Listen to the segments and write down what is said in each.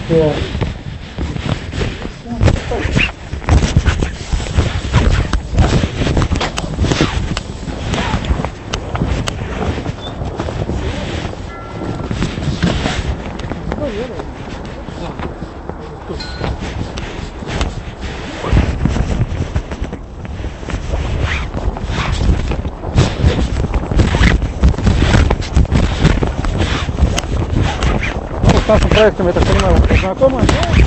Да. С нашим проектом, я так понимаю, вы знакомы?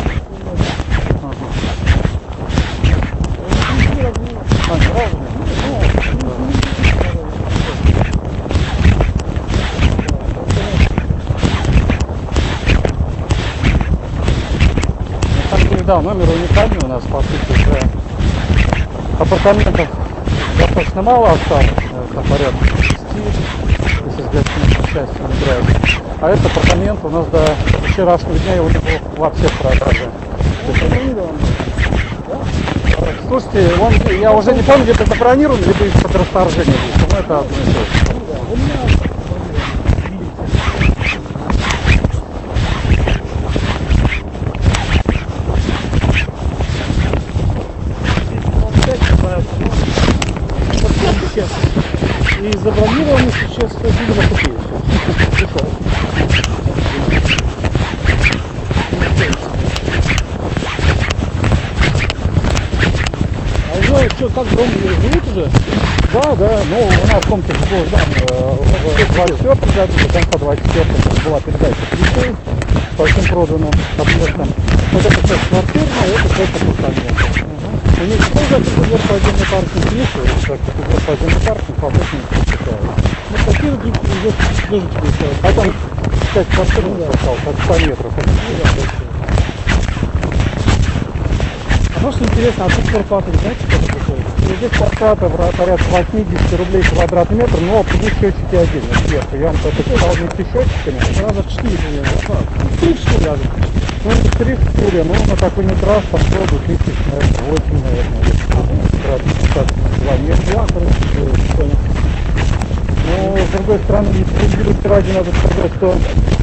Да, номер уникальный у нас, по сути, уже апартаментов достаточно мало осталось, это порядка 6, если с гостиницей счастьем играет. А этот апартамент у нас до вчерашнего дня его не было вообще в продаже. Слушайте, я уже не помню, где-то забронирован, либо из-под расторжения здесь, но это одно и то же. И забронировано сейчас, видимо, купили. А вы что, как дом живут уже? Да, ну у нас в комнате был в 24 году, до конца 24 была передача ключей по всем проданным объектам. Вот это часть квартирная, это часть апартамента. У них тоже отдельный паркинг есть, так как отдельный паркинг обычно не считают. Ну, квартира уже тоже тебе. А там 5 квартир осталось, от 100 метров. А может интересно, а тут квартплата, знаете, что это такое? Здесь квартплата порядка 80 рублей квадратный метр, но плюс счетчики отдельно сверху. Я вам это сказал вместе с счетчиками. Раза 4 примерно. 3-4 раза. Ну, не 3-4, но на такой метраж пошло бы 1000, наверное, 8, наверное. Но, с другой стороны, справедливости ради надо сказать, что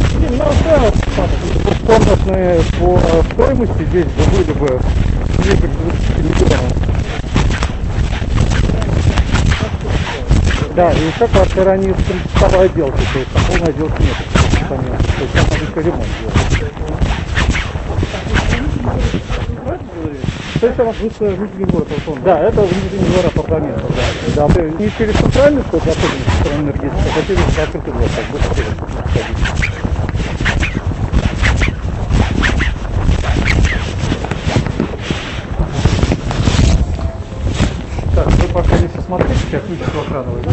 комнатные по стоимости здесь были бы ближе к 20 миллионам. Да, и еще квартира не предоставая отделки, то есть полной отделки нет. То есть там надо еще ремонт делать. То есть это внутренний город Алтон? Да, это внутренний двор апартаментов, да. Не через центральный вход, а тоже со стороны энергетики, а через открытый двор, так быстрее сходить. Так, вы пока не смотрите, я ключик охраны возьму.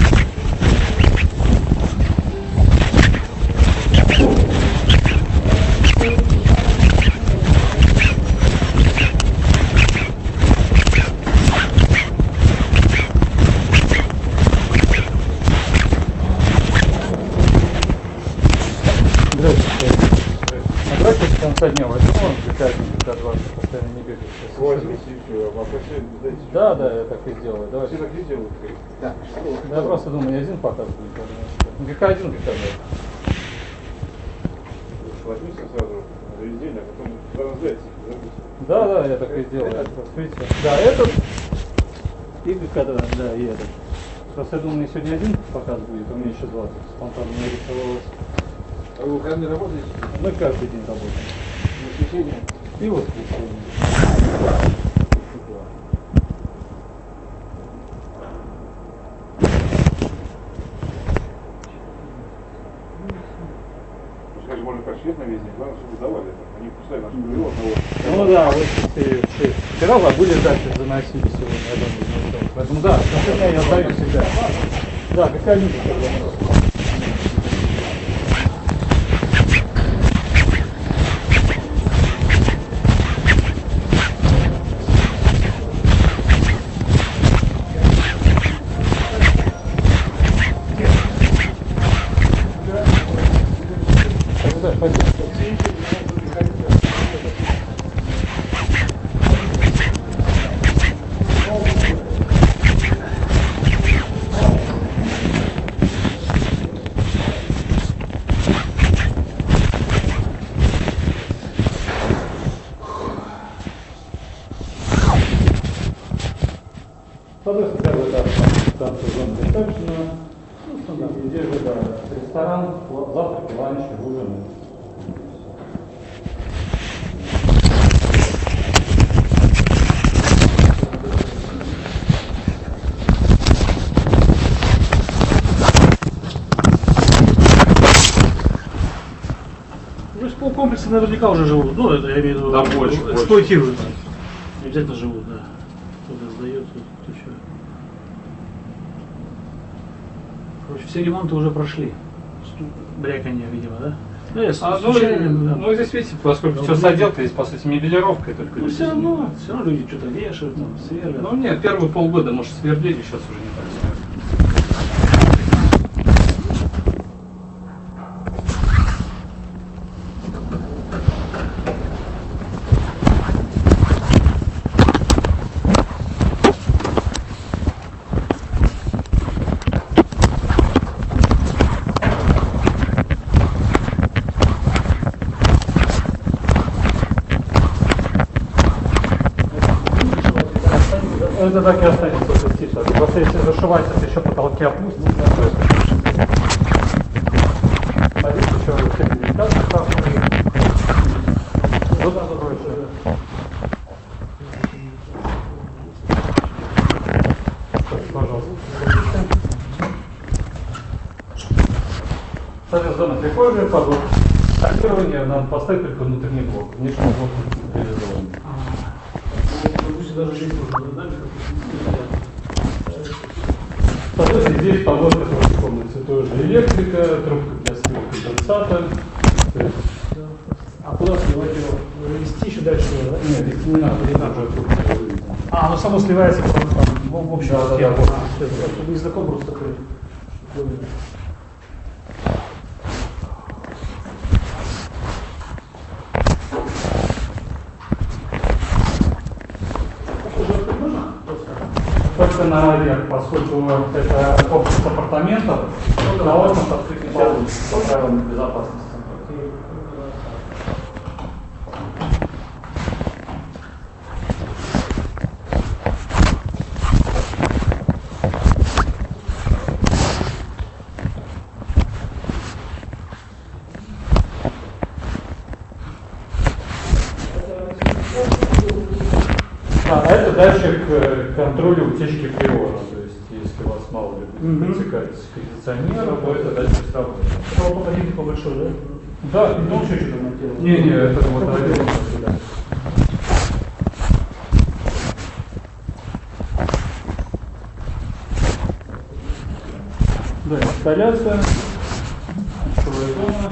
Давайте с конца дня возьму, до 20, постоянно не бегает. Да, я так и сделаю. Давай. Все так и делают? Да. Я просто думаю, не один показ будет. ГК1, ГК2. Возьмите сразу весь день, а потом сразу зайти. Да, я так и сделаю. Видите? Да, этот и ГК2, да, и этот. Просто я думаю, мне сегодня один показ будет, у меня еще 20. Спонтанно не рисовалось. А вы выходные работаете? Мы каждый день работаем. Воскресенье? И воскресенье. Скажи, можно подшить на весь день, главное, чтобы давали это. Они пускай наши перевод на вот. Ну да, вот вчера забыли дальше заносили сегодня, я думаю, поэтому да, я сдаю всегда. Да, какая люди тогда. конце зоны ресепшена. Ну, стандартно. Здесь же, да, ресторан, завтраки, ланчи, ужины. Ну, в комплексе наверняка уже живут. Ну, это я имею в виду. Да, больше, эксплуатируют. Не обязательно живут, да. Кто-то сдает, кто что. Короче, все ремонты уже прошли. Бряканье, видимо, да? Ну, я Ну, здесь, видите, поскольку все с отделкой, здесь, по сути, мебелировка только. ну, все равно люди что-то вешают, там, сверлят. Ну, нет, первые полгода, может, сверлили, сейчас уже не так сверлят. Это так и останется частично. Просто если зашивать, это еще потолки опустятся. Смотрите, еще все коммуникации хорошие. Вот закроется. Пожалуйста. Соответственно, прихожая, под тонирование надо поставить только внутренний блок. Внешний блок не реализован. Даже здесь можно, да, Соответственно, здесь подводка в комнате тоже электрика, трубка для слива конденсата. А куда сливать его? Вести еще дальше, да? Нет, вести не надо, уже трубка выведена. А, оно само сливается потом там, в общем. Да. Чтобы не знаком просто такой. Только наверх, поскольку это комплекс апартаментов, на окна открыть не получится по правилам безопасности. Да, это датчик контроля утечки фреона. То есть, если у вас мало ли протекает с кондиционера, то это датчик сработает. Один побольше, да? Да, Ну, еще что-то монтировал. Не, это вот один сюда. Да, инсталляция, ключевая зона.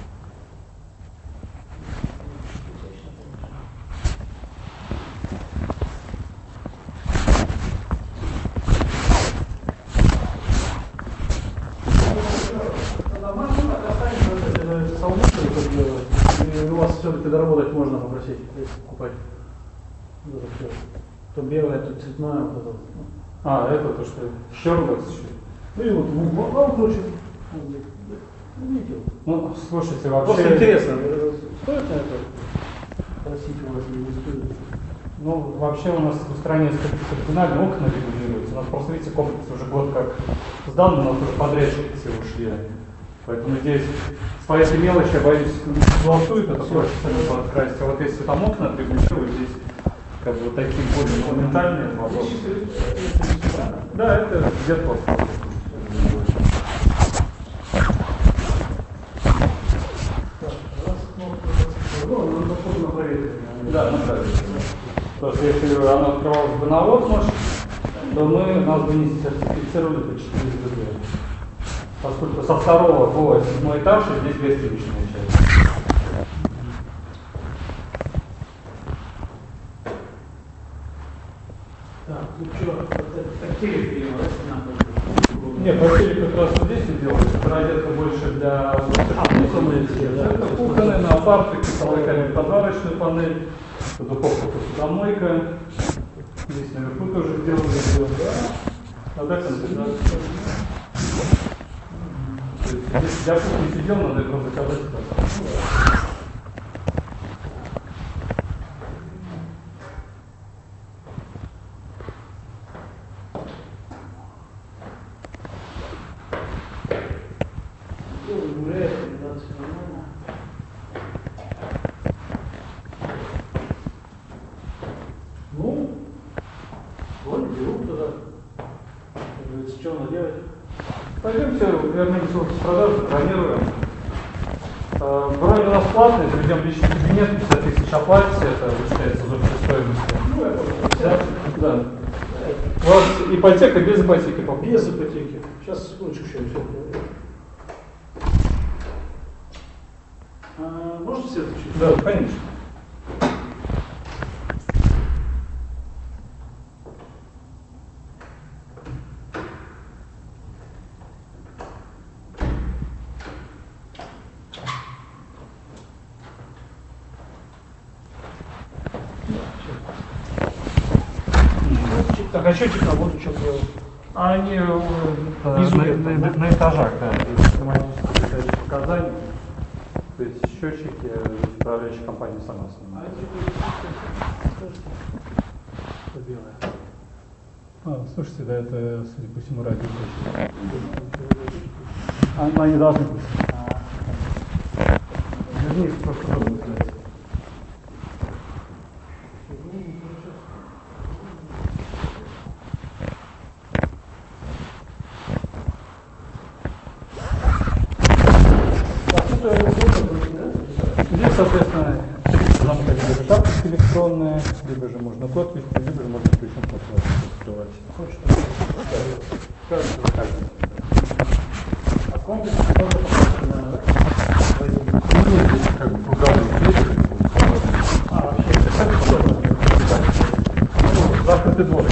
У вас все-таки доработать можно попросить, если покупать. То белое, то цветное, вот это вот. А, это то, что Шерлокс еще. Ну и вот в короче, видите. Ну, слушайте, Просто вообще... интересно, стоит на это просить у вас или не стоит? Ну, вообще у нас в стране кардинально окна регулируются. У нас просто, видите, комплекс уже год как сдан, у нас уже подрядчики все ушли. Поэтому здесь по этой мелочи, я боюсь, голосует, это проще сами подкрасить. А вот если там окна отрегулировать, здесь как бы такие более фундаментальные вопросы. Да, это где-то вопрос. Да, потому что если она открывалась бы на отмаш, то нас бы не сертифицировали по 4 ГБ. Поскольку со 2 по 7 этаж здесь гостиничная часть. Так, ну что, такие фильмы, Нет, постели как раз вот здесь и делают. Это розетка больше для... кухонные все, да. Это кухонные, на апарты, китовая подарочную панель, духовка, посудомойка. Здесь наверху тоже сделали. А так он здесь для кухни сидел, надо его заказать. Пойдемте, вернемся в офис продажи, бронируем. Бронь у нас платная, заведем личный кабинет, 50 тысяч оплатите, это вычисляется из общей стоимости. Да. У вас ипотека без ипотеки? Без ипотеки. Сейчас, секундочку, еще все. Можете свет включить? Да, конечно. Так, а счетчик на воду что делать? А они Внизу где-то, на этажах, да, есть автоматические показания. То есть счетчики управляющая компания сама снимает. Слушайте, да, это, судя по всему, радио. Они должны быть. Вернее, просто трудно сказать. Здесь, соответственно, замка либо карточки электронные, либо же можно код ввести, либо же можно ключом открывать. А комплекс тоже Как бы круговые двери. вообще, это что? Закрытый двор.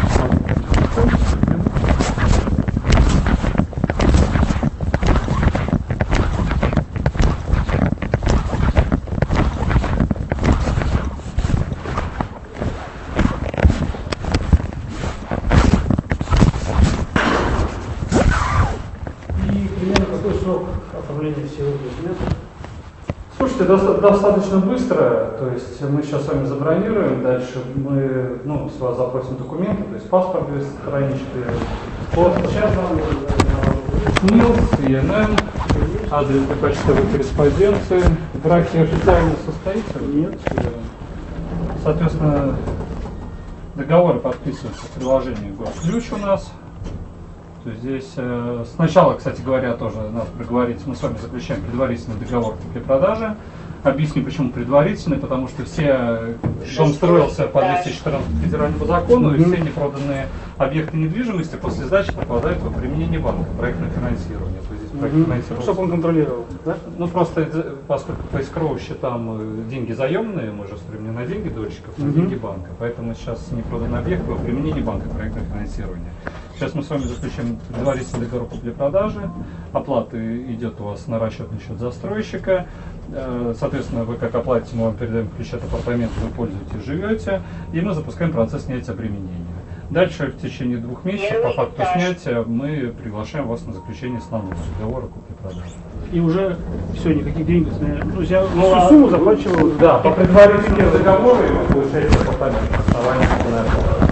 И примерно какой срок оформления всего документов? Слушайте, достаточно быстро, то есть мы сейчас с вами забронируем, дальше мы с вас запросим документы, то есть паспорт двухстраничный, Сейчас вам СНИЛС, ИНН, адрес для почтовой корреспонденции. В браке официально состоится? нет. Соответственно, договоры подписываются в приложении «Госключ» у нас. То есть здесь сначала, кстати говоря, тоже надо проговорить, мы с вами заключаем предварительный договор купли-продажи. Объясню, почему предварительный, потому что дом строился по 214 федеральному закону, и все непроданные объекты недвижимости после сдачи попадают во применение банка, проектное финансирование. То есть здесь проектное финансирование. Чтобы он контролировал, да? Просто поскольку по эскроу счетам деньги заемные, мы же строим не на деньги дольщиков, а на деньги банка. Поэтому сейчас непроданный объект во применении банка, проектное финансирование. Сейчас мы с вами заключаем предварительный договор купли-продажи. Оплата идет у вас на расчетный счет застройщика. Соответственно, вы как оплатите, мы вам передаем ключ от апартамента, вы пользуетесь, живете. И мы запускаем процесс снятия обременения. Дальше в течение 2 месяцев по факту снятия мы приглашаем вас на заключение основного договора купли-продажи. И уже все, никаких денег. Я всю сумму заплачивал. Да, по предварительному договору вы получаете апартамент на основании договора.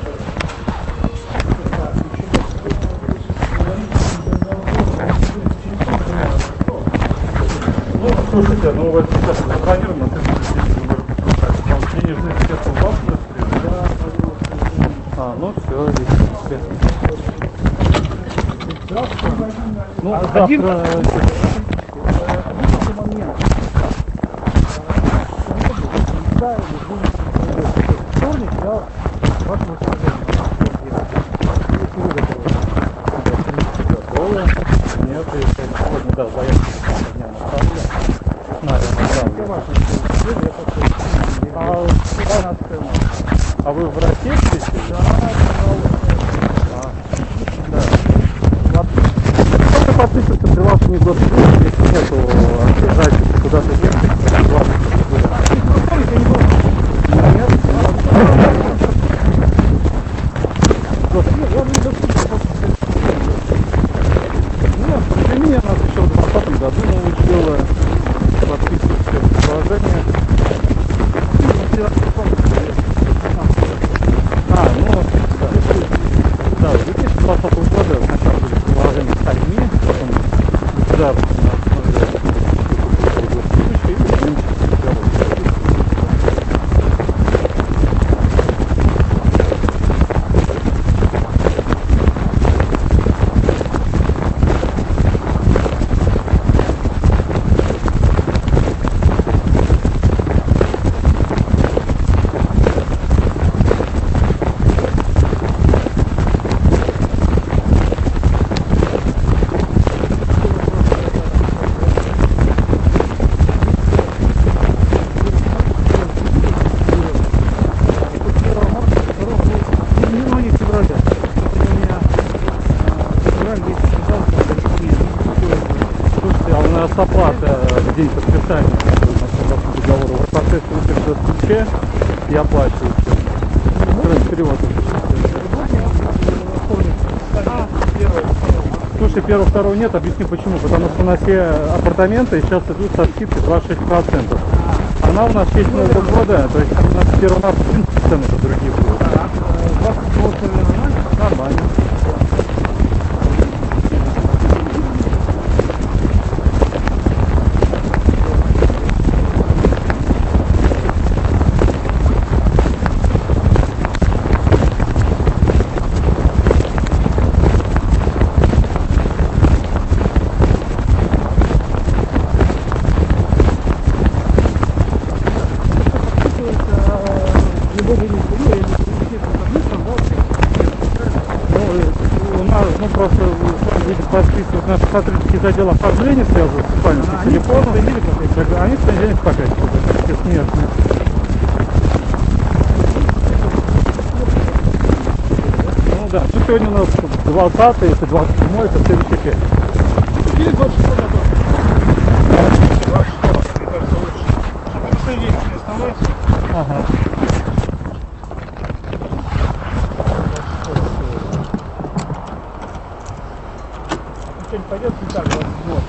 Слушайте, вот сейчас забронировано, ты будешь денежные средства у вас все, Один Нет, если сегодня, да, заявку дня направлю. А вы в России сидите? Только подписываться при вашем государстве, если нету записи куда-то ехать, ладно, Нет, нас еще в 2020 году научила подписывать все положения. Да, с 2020 года сначала были приложения с альми, потом государство на основе договору. Вот соответственно, в ключе и оплачиваете. Перевод. Слушай, первого, второго нет, объясню почему. Потому что на все апартаменты сейчас идут со скидкой 26%. Она у нас в честь Нового года, то есть у нас первый раз цены-то другие будут. 20 нормально? Нормально. Ну просто видите, подписывают наши сотрудники из отдела оформления, связываются с вами по телефону. Они в понедельник по 5 будут, смертные. Ну да, ну сегодня у нас 20-й, это 27-й, это следующий пятница. Или 26 готов. 26, мне кажется, лучше. Что есть, не оставайся. Ага. Сегодня пойдет не так, вот.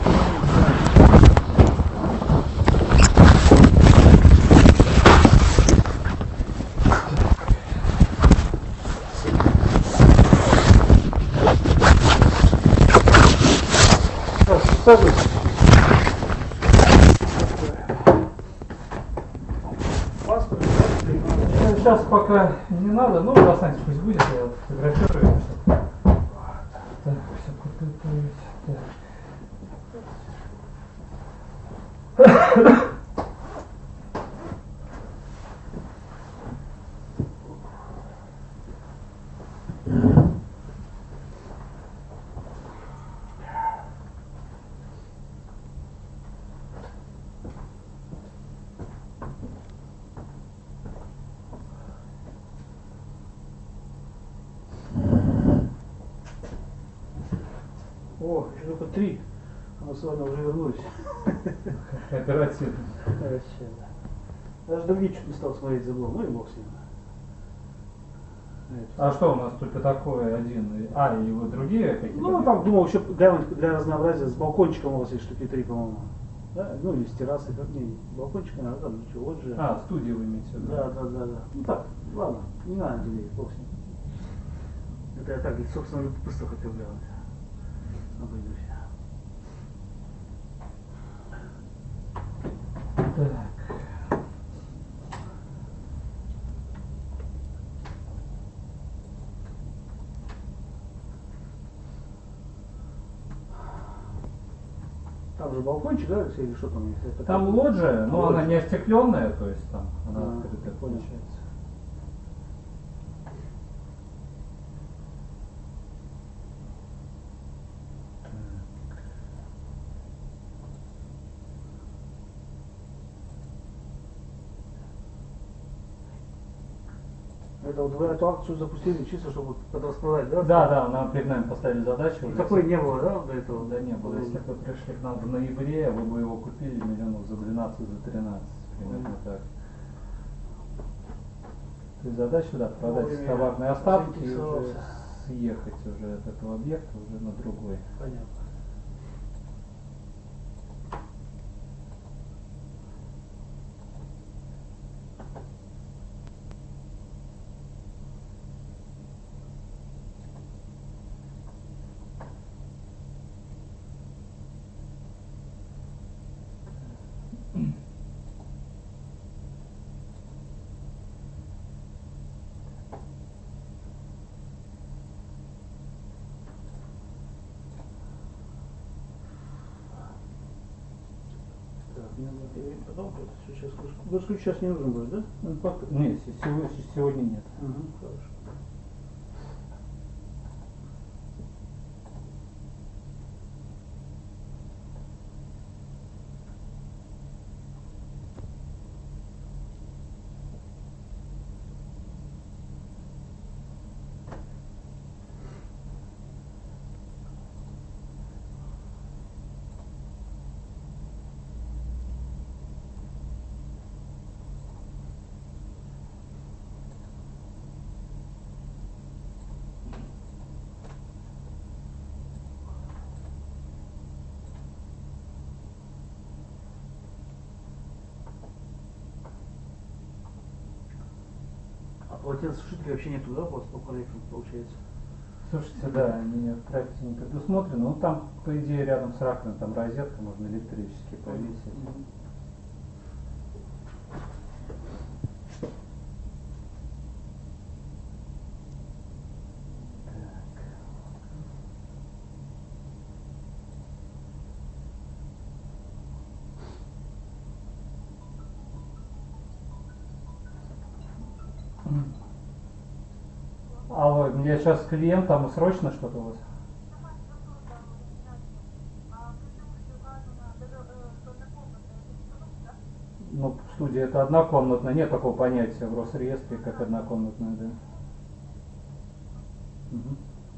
Сажусь. Паспорт, Сейчас пока не надо, ну останется, пусть будет, я фотографирую. Так, все подготовить. Так. О, еще только 3. Она сегодня уже вернулись. Оперативно. Вообще, да. Даже другие чуть не стал смотреть за углом, ну и бог с ним. А что у нас только такое один? А, и вот другие какие-то? Ну, там думал, еще для разнообразия с балкончиком у вас есть штуки 3, по-моему. Да? Ну, или с террасой, как не, балкончик, наверное, там ничего, вот же. А, студию вы имеете в виду? Да. Ну так, ладно, не надо делить, бог с ним. Это я так, собственно, любопытство хотел глянуть. Обойдусь. Так. Там же балкончик, да, или что там есть? Это Там как- лоджия, но Лоджия. она не остекленная, то есть там она А, открытая понял. получается. Это вот вы эту акцию запустили чисто, чтобы подраспродать, да? Да, нам перед нами поставили задачу. И такой не было, да, до этого? Да не было. Если бы вы пришли к нам в ноябре, вы бы его купили миллионов за 12, за 13. Примерно так. То есть задача, да, продать Вовремя товарные остатки и уже заинтересовался. съехать уже от этого объекта уже на другой. Понятно. Так, мне надо перевести потом, это сейчас ключ сейчас не нужен будет, да? Ну, нет, сегодня нет. Угу, хорошо. Полотенцесушителей вообще нету, да, у вас по проекту получается? Слушайте, да, они в проекте не предусмотрены. Ну там, по идее, рядом с раковиной там розетка, можно электрически повесить. Мгм. Алло, мне сейчас клиент, там срочно что-то у вас? Ну, студия это однокомнатная, нет такого понятия в Росреестре, как однокомнатная, да. Мгм.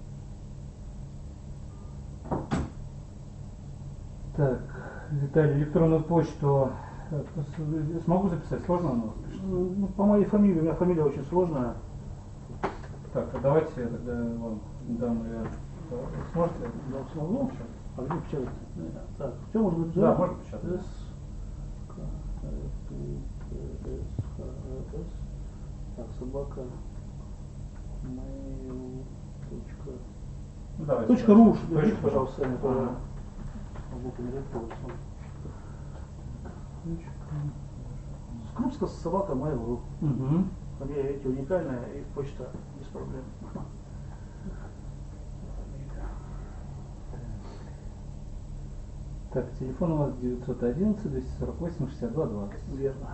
Так, Виталий, электронную почту смогу записать? Сложно у нас? Ну, по моей фамилии, у меня фамилия очень сложная. Так, а давайте я тогда вам дам ее. Сможете? Да, смогу. А где печатать? Так, все может быть, Да, можно печатать. С, К, П, С, Х, С. Так, собака. Mail. Ну, давайте. Точка ру, Точка дайте, ру. пожалуйста, сами. Ага. Скрупска собака Mail.ru. Угу. Фамилия, видите, уникальная, и почта без проблем. Так, телефон у вас 911 248 62 20. Верно.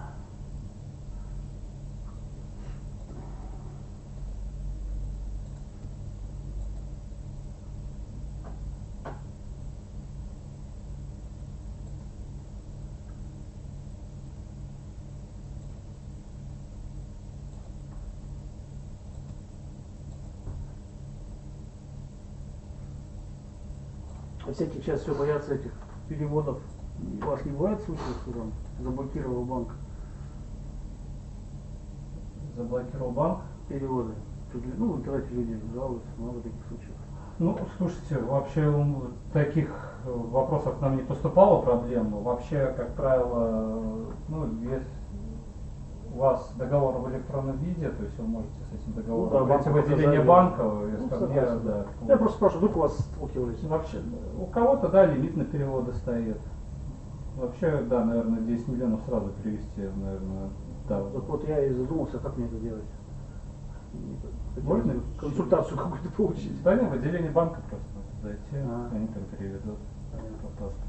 А всяких сейчас все боятся этих переводов. У вас не бывает случаев, что там заблокировал банк Заблокировал банк. переводы? Ну, в интернете люди жалуются, много таких случаев. Ну, слушайте, вообще таких вопросов к нам не поступало проблем. Вообще, как правило, ну, если у вас договор в электронном виде, то есть вы можете с этим договором Ну да, прийти в банку отделение показали. банка, Ну, ко мне, согласен. да. Я просто спрашиваю, вдруг у вас сталкивались? Вообще, у кого-то, да, лимит на переводы стоит. Вообще, да, наверное, 10 миллионов сразу перевести, наверное, да. Так вот я и задумался, как мне это делать. Можно? Консультацию какую-то получить. Да нет, в отделение банка просто зайти, А. они там переведут по паспорту.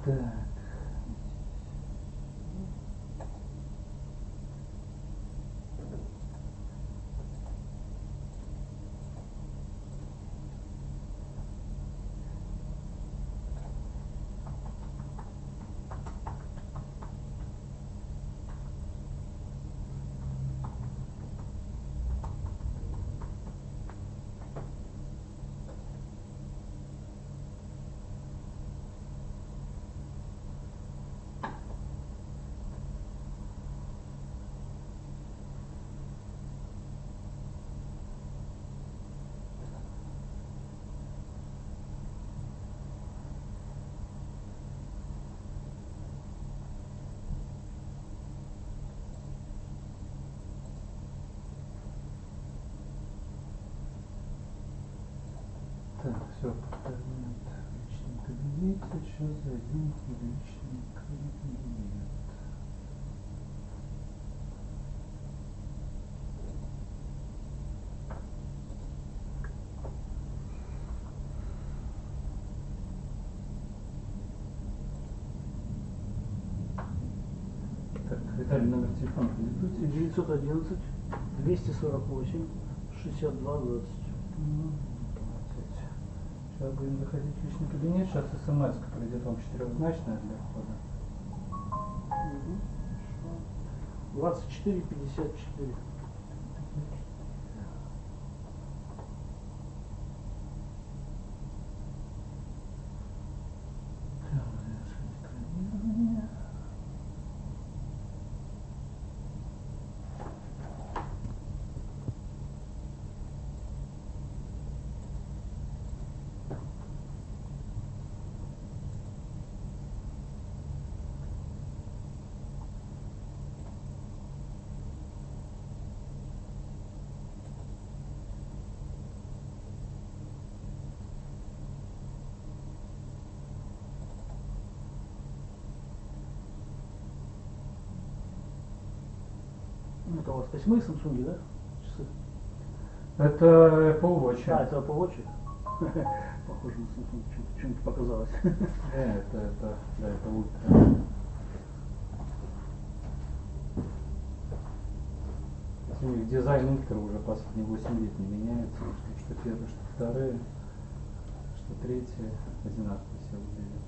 Так. Так, все, кабинет в личном кабинете. Сейчас зайдем в личный кабинет. Так, Виталий, номер телефона продиктуйте. 911 248 62 20. Сейчас будем заходить в личный кабинет. Сейчас смс придет вам четырехзначная для входа. 24 54. Ну, это у вас 8 Samsung, да? Часы. Это Apple Watch. А, это Apple Watch? Похоже на Samsung, чем-то показалось. Это ультра. У них дизайн ультра уже последние 8 лет не меняется. Что первые, что вторые, что третьи одинаково все выглядят.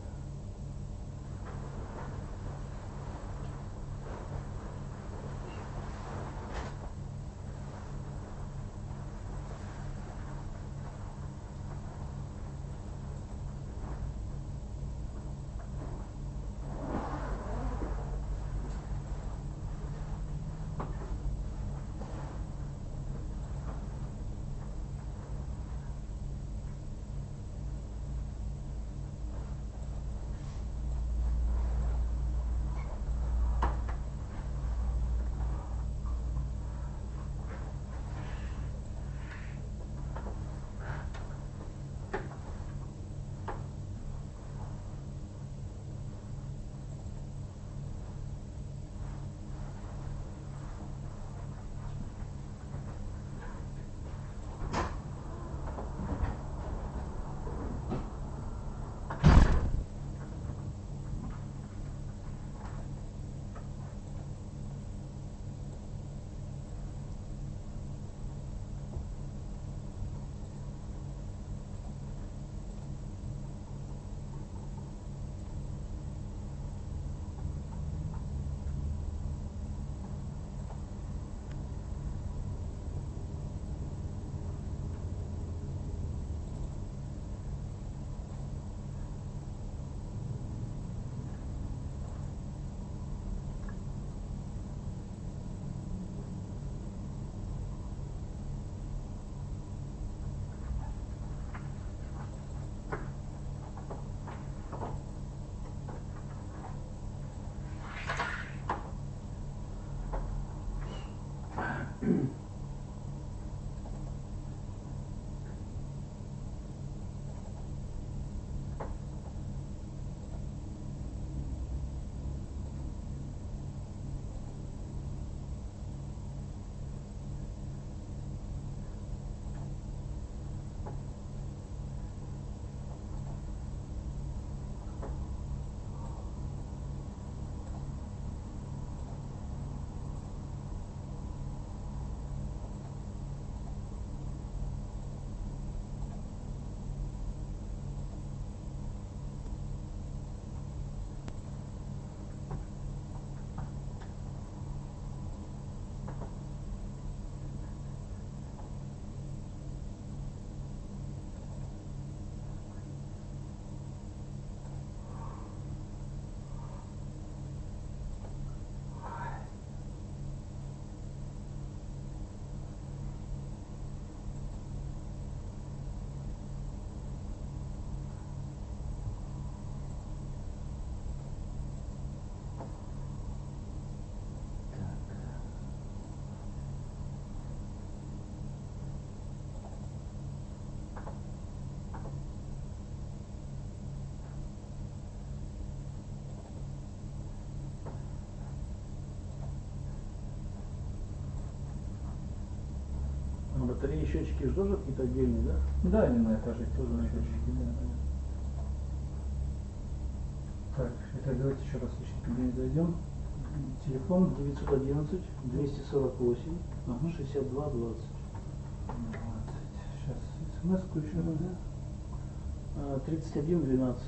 батареи, счетчики же тоже какие-то отдельные, да? Да, они на этаже тоже на счетчике, да. Так, это давайте еще раз в личный кабинет зайдем. Телефон 911 248 Ага. 62 20. 20. Сейчас смс-ку еще раз, да? 31 12.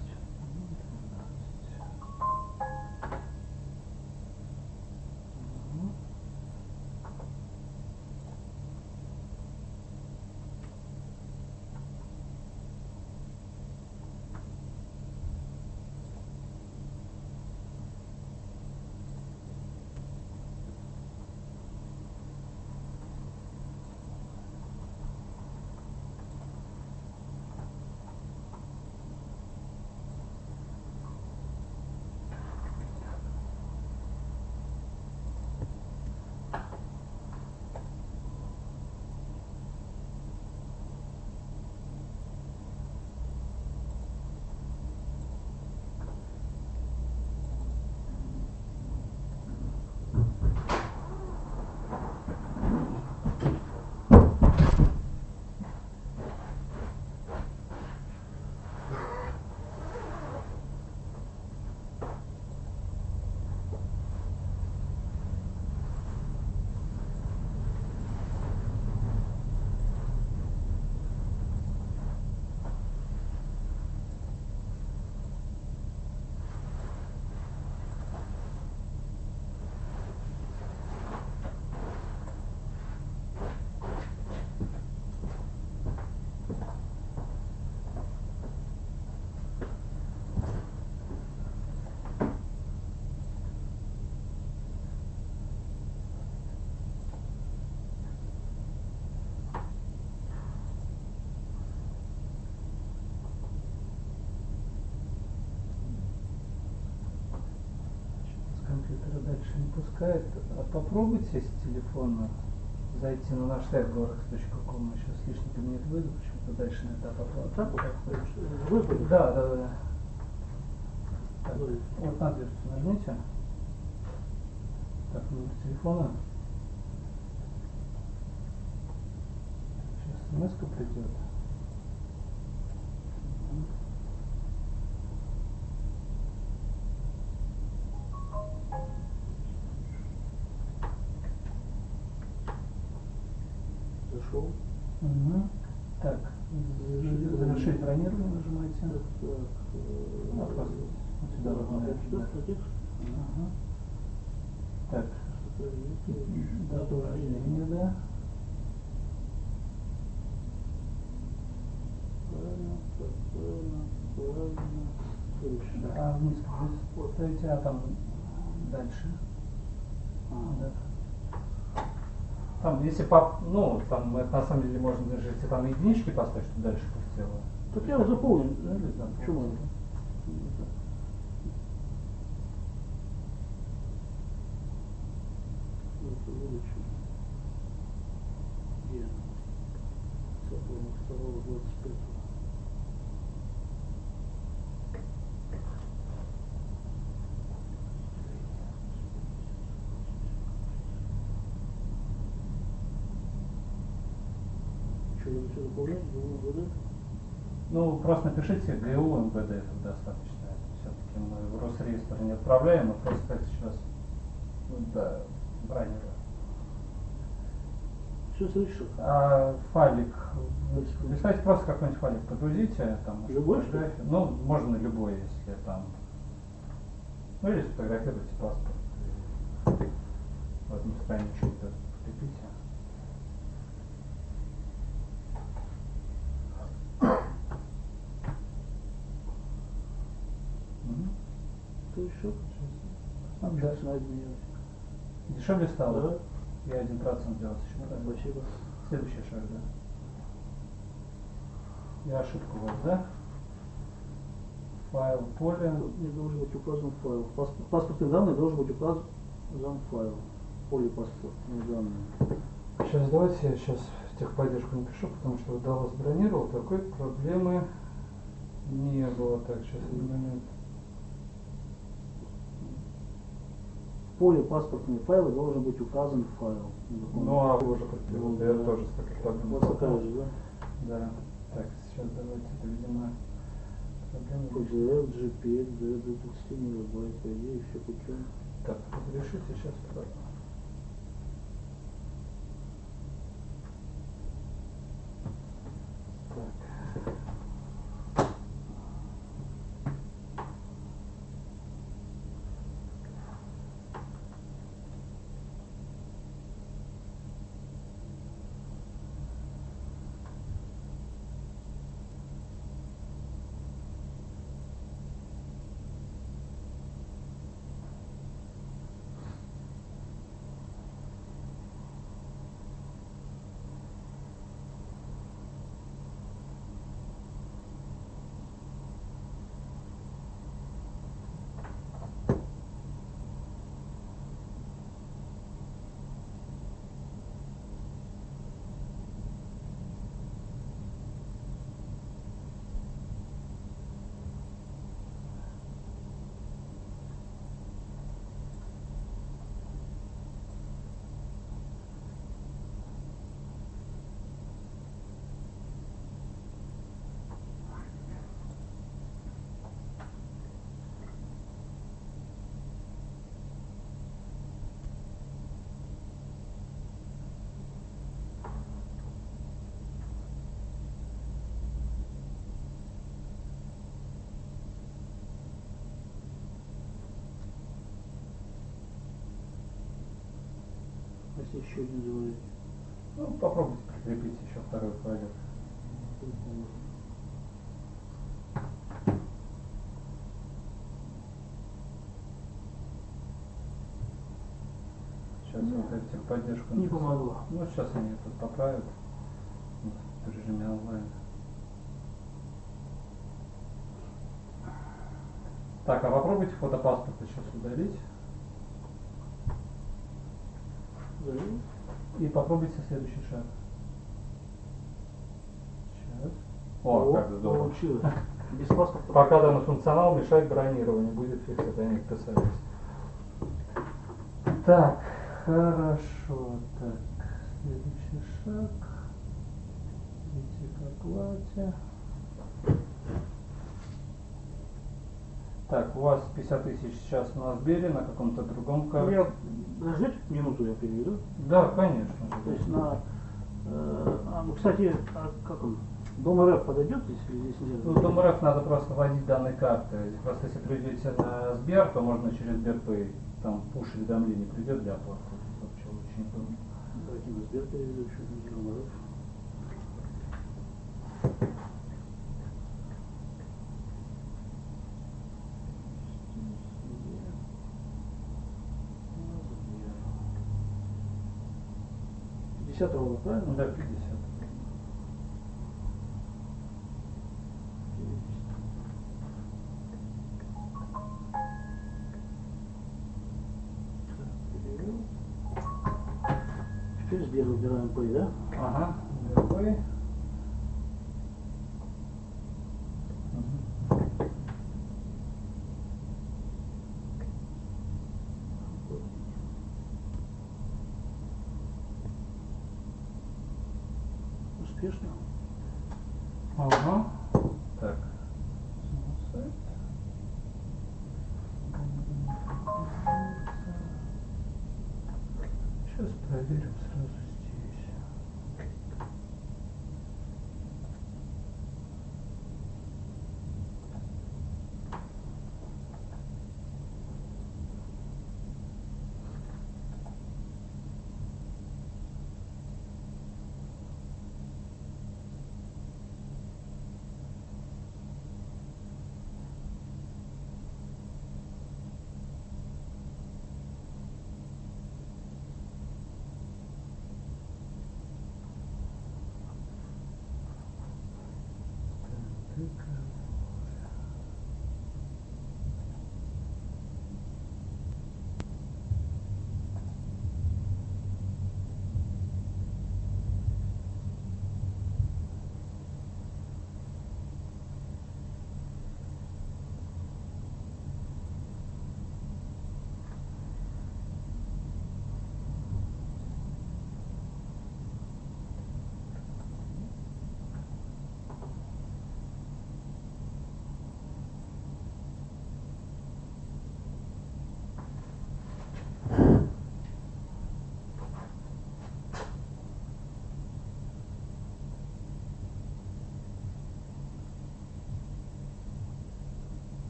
С компьютера дальше не пускает. А попробуйте с телефона зайти на наш сайт gorex.com. Мы сейчас личный кабинет выйду, почему-то дальше на этап оплаты. Так вот? Выходит? Да, да, да. Так, Ой. вот на дверцу нажмите. Так, номер телефона. Сейчас смс-ка придет. Зашел. Угу. Так, завершить бронирование нажимаете. Так, А, просто вот сюда да, добавляете, что, да. текст? Ага. Так, дату рождения, да. Правильно, так, правильно, правильно. Точно. А вниз ставите, а там дальше. Да. Там, если ну, там это на самом деле можно даже, если там единички поставить, чтобы дальше пустило. Так я уже заполнил. Ну, или там Почему? полностью. Это выдача. Где? 22-25. Что, надо все заполнять? ГУ, Ну, просто напишите ГУ МВД, это достаточно. Все-таки мы в Росреестр не отправляем, а просто так сейчас, ну, да, бронируем. Все слышу. А файлик, представьте, просто какой-нибудь файлик подгрузите, там, может, Любой, что ли? фотографию. Ну, можно любой, если там, ну, или сфотографируйте паспорт. И в одну страничку вот это прикрепите. Мгм. Что еще? Ну, Сейчас да. надо делать. Дешевле стало? Да. Я 1% делать еще раз. Спасибо. Следующий шаг, да. Я ошибка у вас, да? Файл, поле. Тут не должен быть указан файл. Паспортные данные должен быть указан файл. Поле паспортные данные. Сейчас давайте я сейчас в техподдержку напишу, потому что до вас бронировал, такой проблемы не было. Так, сейчас один момент. В поле паспортные файлы должен быть указан файл. Ну, а вы уже подтвердили, Ну, я да. тоже с такой проблемой Вот такая столкнулся. же, да? Да. Так, сейчас давайте, это, видимо, проблема. PDF, JPEG, до 20 мегабайт, по идее, все путем. Так, разрешите сейчас. Так. Если еще один заводить. Ну, попробуйте прикрепить еще второй файлик. Сейчас вот эту техподдержку. Не помогло. Ну, сейчас они тут поправят в режиме онлайн. Так, а попробуйте фотопаспорт сейчас удалить. Завели. И попробуйте следующий шаг. Сейчас. О, как здорово. Получилось. Без паспорта. Пока данный функционал мешает бронированию, будет фикс, это они отписались. Так, хорошо. Так, следующий шаг. Идти к оплате. Так, у вас 50 тысяч сейчас на Сбере, на каком-то другом Ну, карте. я, подождите минуту, я переведу. Да, конечно. То есть на... ну, кстати, а как он? Дом РФ подойдет, если здесь нет? Ну, Дом РФ надо просто вводить данные карты. Просто если придете на Сбер, то можно через Сберпэй. Там пуш-уведомление придет для оплаты. Вообще очень удобно. Давайте на Сбер переведу, еще не Дом РФ. ровно, правильно? Да, 50. Теперь Сбер выбираем Pay, да? Ага, Сберпэй. Успешно. Ага. Так. Сайт. Сейчас проверим сразу здесь.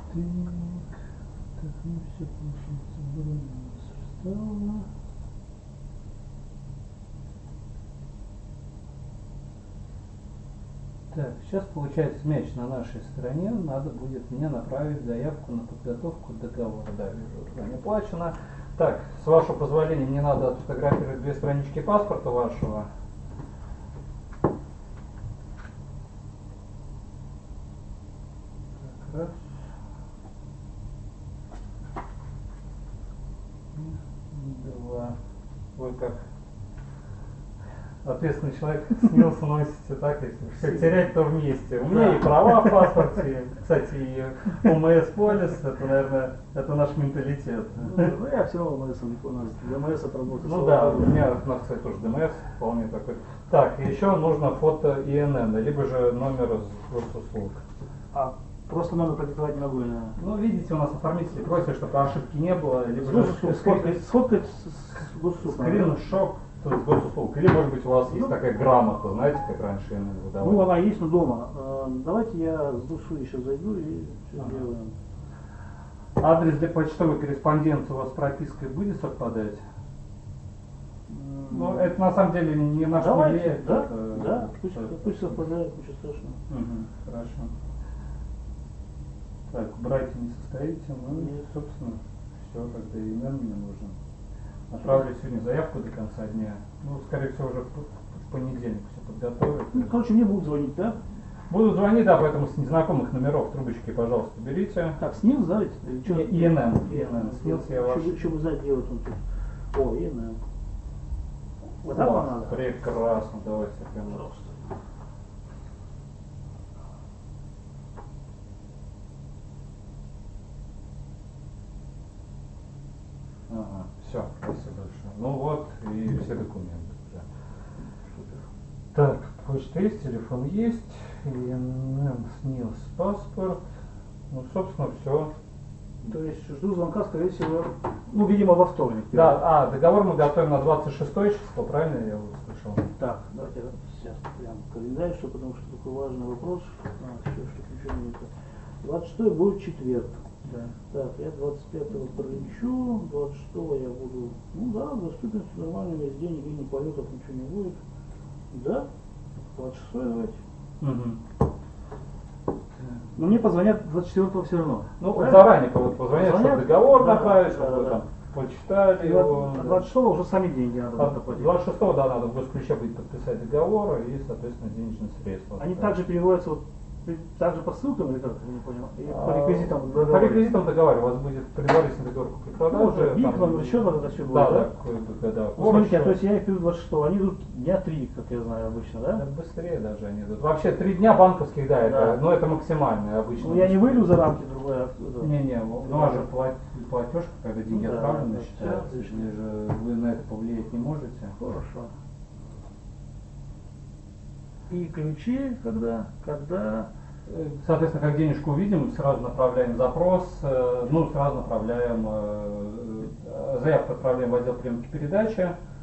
Так, ну все, получается, бронь у нас встала. Так, сейчас получается мяч на нашей стороне. Надо будет мне направить заявку на подготовку договора. Да, вижу, уже не оплачено. Так, с вашего позволения, мне надо отфотографировать 2 странички паспорта вашего. Так, раз. Два. Вы как ответственный человек снился, носите, так, если все терять, то вместе. У меня и права в паспорте, кстати, и ОМС полис, это, наверное, это наш менталитет. Ну, я все равно ДМС, у нас ДМС отработал. Ну да, у меня, кстати, тоже ДМС, вполне такой. Так, еще нужно фото ИНН, либо же номер с госуслуг. А просто номер продиктовать не могу, наверное. Ну, видите, у нас оформители просят, чтобы ошибки не было, либо же Сфоткать с госуслуг. скриншот с госуслуг. Или, может быть, у вас есть такая грамота, знаете, как раньше ИНН выдавали. Ну, она есть, но дома. Давайте я с душой еще зайду и все сделаем. Адрес для почтовой корреспонденции у вас с пропиской будет совпадать? Ну, это на самом деле не на что Давайте, влияет. да, это- да, это- пусть совпадает, ничего страшного. Хорошо. Так, братья не состоите, ну, Нет. собственно, все, тогда и нам мне нужно. Направлю сегодня заявку до конца дня. Ну, скорее всего, уже в понедельник все подготовят. Ну, короче, мне будут звонить, да? Буду звонить, да, поэтому с незнакомых номеров трубочки, пожалуйста, берите. Так, СНИЛС, да, ведь? Или чё? ИНН. СНИЛС я ваш. Что бы сзади делать он тут? О, ИНН. Вот так О, вам надо? прекрасно, давайте прямо. Пожалуйста. Ага, все, спасибо большое. Ну вот и все документы уже. Так, почта есть, телефон есть, ИНН, СНИЛС, паспорт. Ну, собственно, все. То есть жду звонка, скорее всего, ну, видимо, во вторник. Да, договор мы готовим на 26 число, правильно я услышал? Так, давайте я сейчас прям календарь, что, потому что такой важный вопрос. Все, что ничего не это. 26 будет четверг. Да. Так, я 25-го пролечу, 26-го я буду, ну да, доступность нормально весь день, никаких полетов, ничего не будет. Да, 26-й давайте. Но мне позвонят 24-го все равно. Ну, правильно? заранее позвонят, чтобы договор Да, направить, да, чтобы вы да. там почитали И его. от 26-го уже сами деньги надо будет доплатить. 26-го, да, надо в госключе будет подписать договор и, соответственно, денежные средства. Они Да. также переводятся вот также по ссылкам или как? Я не понял. И по реквизитам По договора. реквизитам договора у вас будет предварительный договор купли-продажи. БИК, там- номер счета, это все будет, Да, да? да. Ну, смотрите, то есть я их приду 26-го, они идут дня 3, как я знаю обычно, да? Да, быстрее даже они идут. Вообще 3 дня банковских, да, это, Да. но это максимальное обычно. Ну я не выйду за рамки другое. Не, у вас же платеж, когда деньги Ну да, отправлены, да, считается, всё отлично. или же вы на это повлиять не можете. Хорошо. И ключи, когда? Соответственно, как денежку увидим, сразу направляем запрос, сразу направляем, заявку отправляем в отдел приемки передачи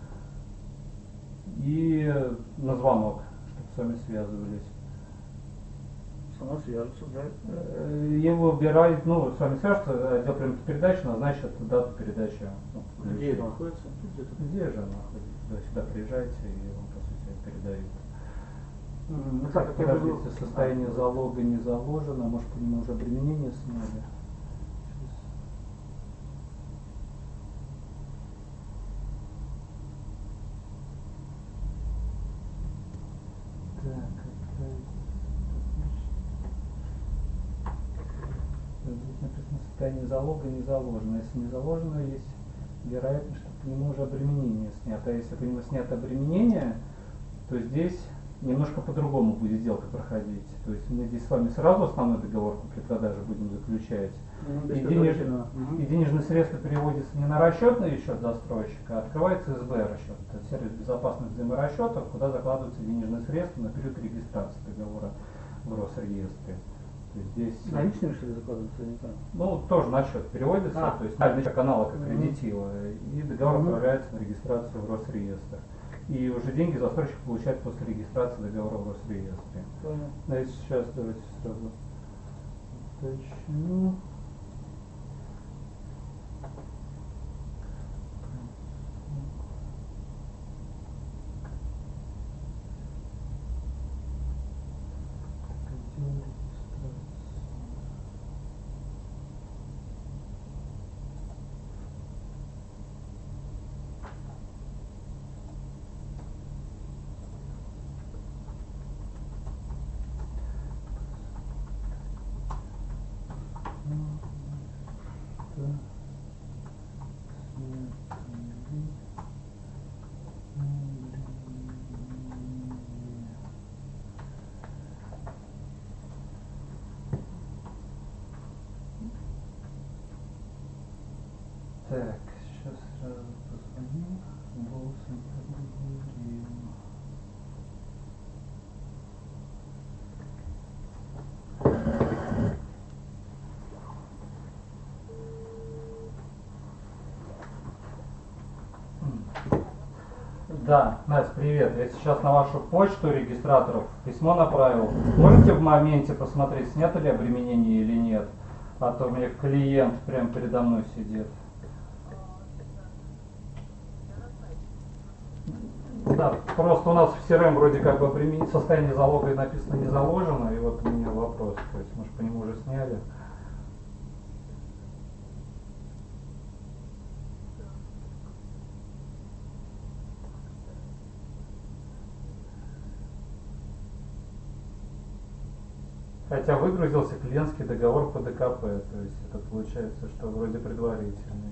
и на звонок, чтобы с вами связывались. Со мной свяжутся, да? Его выбирает, с вами свяжется, отдел приемки передачи назначит дату передачи. Где это находится? Тут где-то. Где же находится? Сюда приезжаете и вам, по сути, передают. Ну так, как я буду... Подождите, состояние залога не заложено, может по нему уже обременение сняли. Так, здесь написано состояние залога не заложено. Если не заложено, есть вероятность, что по нему уже обременение снято. А если по нему снято обременение, то здесь немножко по-другому будет сделка проходить. То есть мы здесь с вами сразу основной договор купли-продажи будем заключать. И денежные средства переводятся не на расчетный счет застройщика, а открывается СБ расчет. Это сервис безопасных взаиморасчетов, куда закладываются денежные средства на период регистрации договора в Росреестре. То есть здесь, Наличными, что ли, закладываются? Я не знаю. тоже на счет переводится, то есть на канала как кредитива, и договор отправляется на регистрацию в Росреестр. И уже деньги застройщик получает после регистрации договора в Росреестре. Понял. Значит, сейчас давайте сразу уточню. Так, сейчас сразу позвоню. Голосом поговорим. Да, Настя, привет. Я сейчас на вашу почту регистраторов письмо направил. Можете в моменте посмотреть, снято ли обременение или нет? А то у меня клиент прямо передо мной сидит. Да, просто у нас в CRM вроде как бы состояние залога написано не заложено, и вот у меня вопрос. То есть, может, по нему уже сняли? Хотя выгрузился клиентский договор по ДКП, то есть это получается, что вроде предварительный.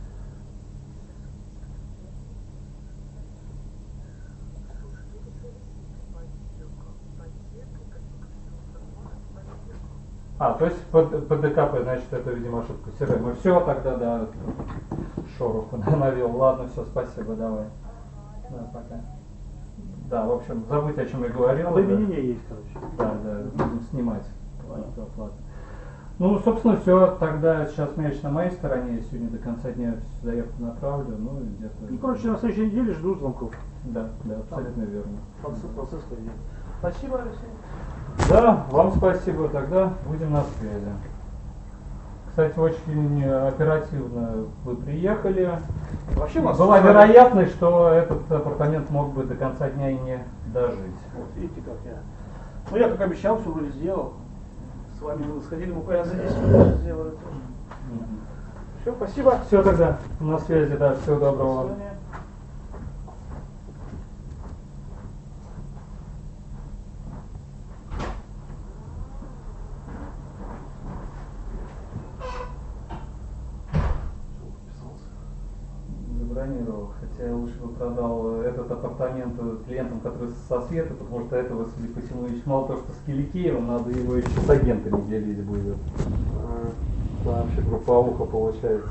А, то есть по ДКП, значит, это, видимо, ошибка CRM. Ну все, тогда, да, шороху навел. Ладно, все, спасибо, давай. Да, пока. Да, в общем, забудьте, о чем я говорил. Обременение есть, короче. Да, будем снимать. Оплату. Ну, собственно, все. Тогда сейчас мяч на моей стороне. Я сегодня до конца дня заявку направлю. Ну, и где-то... Ну, короче, на следующей неделе жду звонков. Да, абсолютно верно. Процесс пойдет. Спасибо, Алексей. Да, вам спасибо. Тогда будем на связи. Кстати, очень оперативно вы приехали. Вообще у нас Была вероятность, что этот апартамент мог бы до конца дня и не дожить. Вот видите, как я. Ну, я как обещал, все вроде сделал. С вами мы сходили буквально за 10 минут, сделали тоже. Все, спасибо. Все тогда, на связи, да, всего До доброго. свидания. Забронировал, хотя я лучше бы продал этот апартамент клиентам, которые со света, потому что этого Филипп Васильевич мало того, что с Киликеевым, надо его еще с агентами делить будет. Вообще групповуха получается.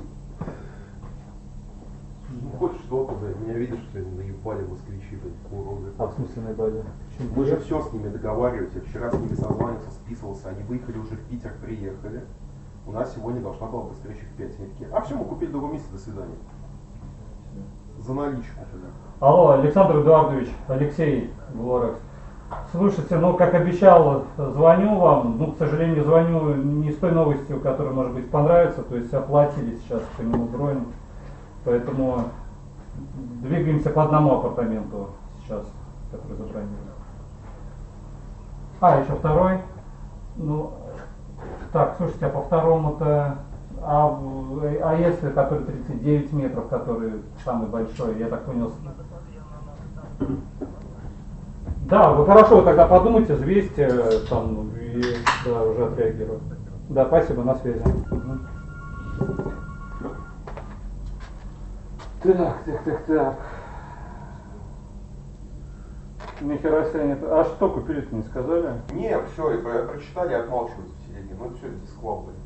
Ну, хоть что-то, блядь, меня видишь, что наебали москвичи, блядь, уроды. А в смысле наебали? Мы же все с ними договаривались, я вчера с ними созванивался, списывался, они выехали уже в Питер, приехали. У нас сегодня должна была быть встреча в 5. Они такие, а все, мы купили другое место, до свидания. За наличку. Алло, Александр Эдуардович, Алексей Глорекс. Слушайте, ну, как обещал, звоню вам. Ну, к сожалению, звоню не с той новостью, которая, может быть, понравится. То есть оплатили сейчас по нему бронь. Поэтому двигаемся по одному апартаменту сейчас, который забронирован. А, еще второй. Ну, так, слушайте, а по второму-то... А если который 39 метров, который самый большой, я так понял. Да, вы хорошо, тогда подумайте, взвесьте там и да, уже отреагирую. Да, спасибо, на связи. Так. Нихера себе нет. А что купили-то, не сказали? Не, все, это прочитали и отмалчиваются в телеге. Ну все, дисклав, блядь.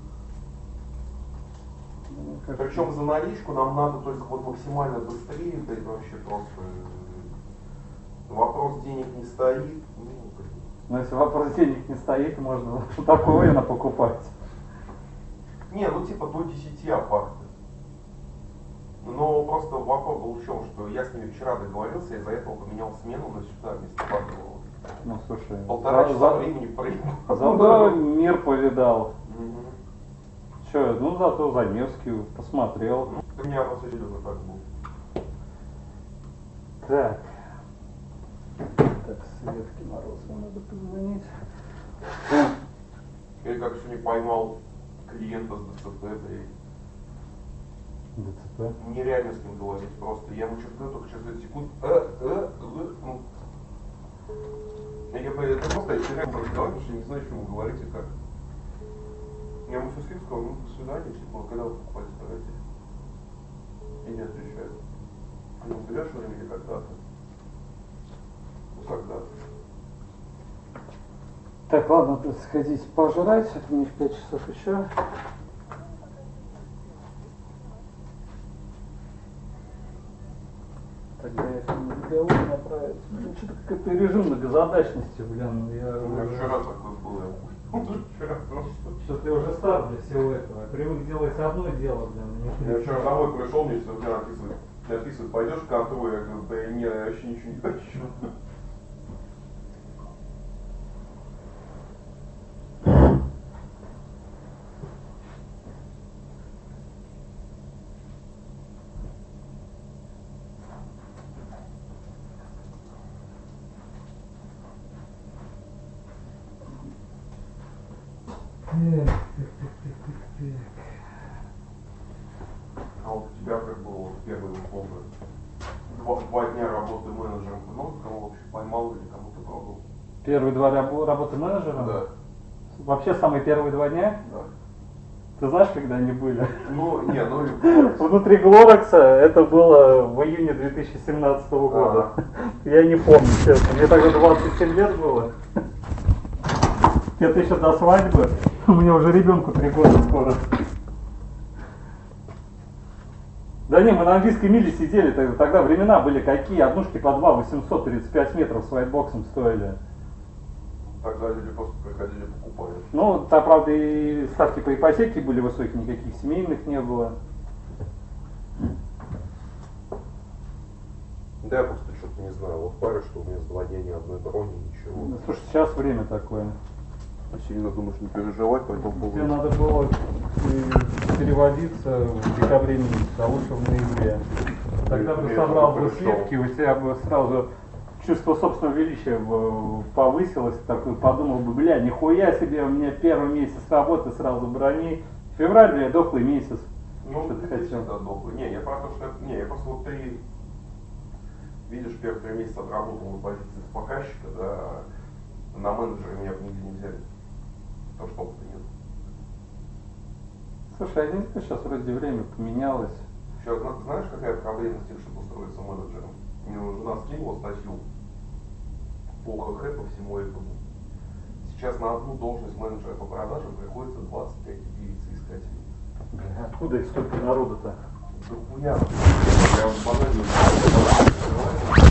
Причем за наличку нам надо только вот максимально быстрее, блядь, вообще просто. Вопрос денег не стоит. Ну, если вопрос денег не стоит, можно такое покупать. Не, ну типа до 10 апарты. Но просто вопрос был в чем, что я с ними вчера договорился, и из-за этого поменял смену на сюда вместо Багрова. Ну, слушай, 1,5 часа времени проехал. Зато мир повидал. Че, ну зато за Невский посмотрел. У меня просто серьезно так был. Так. Так, Светке Морозовой надо позвонить. Я как сегодня поймал клиента с ДЦП, блядь. ДЦП? Нереально с ним говорить просто. Я ему что-то говорю, только через 5 секунд. Я просто реально разговариваю, потому что я не знаю, что ему говорить и как. Я ему все сказал, ну до свидания, типа, когда вы покупать собираетесь? И не отвечает. Ну, в ближайшее время или когда-то? Ну, когда-то. Так, ладно, тут сходить пожрать, это мне в 5 часов еще. когда я с ним разговор направить. Блин, что-то какой-то режим многозадачности, блин. У меня вчера такое было, я вчера просто. Что-то я уже стар для всего этого. Я привык делать одно дело, блин. Я вчера домой пришел, мне все написывают, пойдешь в контору, я говорю, да нет, я вообще ничего не хочу. А вот у тебя как было вот первые условия? Два дня работы менеджером, ты много кого вообще поймал или кому-то пробовал? Первые два работы менеджером? Да. Вообще самые первые 2 дня? Да. Ты знаешь, когда они были? Ну, не, ну и Внутри Глоракса это было в июне 2017 года. Я не помню, честно. Мне тогда 27 лет было. Это еще до свадьбы. У меня уже ребенку 3 года скоро. Да не, мы на английской миле сидели, тогда времена были какие, однушки по 2 835 метров с вайтбоксом стоили. тогда люди просто приходили покупали. Ну, там, правда, и ставки по ипотеке были высокие, никаких семейных не было. Да, я просто что-то не знаю, вот парень, что у меня за 2 дня ни одной брони, ничего. Ну, слушай, сейчас время такое. А сильно думаешь не переживать по этому поводу? Тебе надо было переводиться в декабре месяце, а лучше в ноябре. Тогда бы собрал бы сливки, у тебя бы сразу чувство собственного величия повысилось, такой подумал бы, бля, нихуя себе, у меня первый месяц работы сразу брони. Февраль, бля, дохлый месяц. Ну, что ты хотел? Да, дохлый. Не, я про то, что не, я просто вот ты видишь, первые 3 месяца отработал на позиции заказчика, да, на менеджера меня бы нигде не взяли. Потому что опыта нет. Слушай, а не знаю, сейчас вроде время поменялось. Сейчас, знаешь, какая проблема с тем, чтобы устроиться менеджером? Мне жена скинула статью по ХХ, по всему этому. Сейчас на одну должность менеджера по продажам приходится 25 единиц искателей. Бля, откуда их столько народу-то? Да хуя. Я вот банально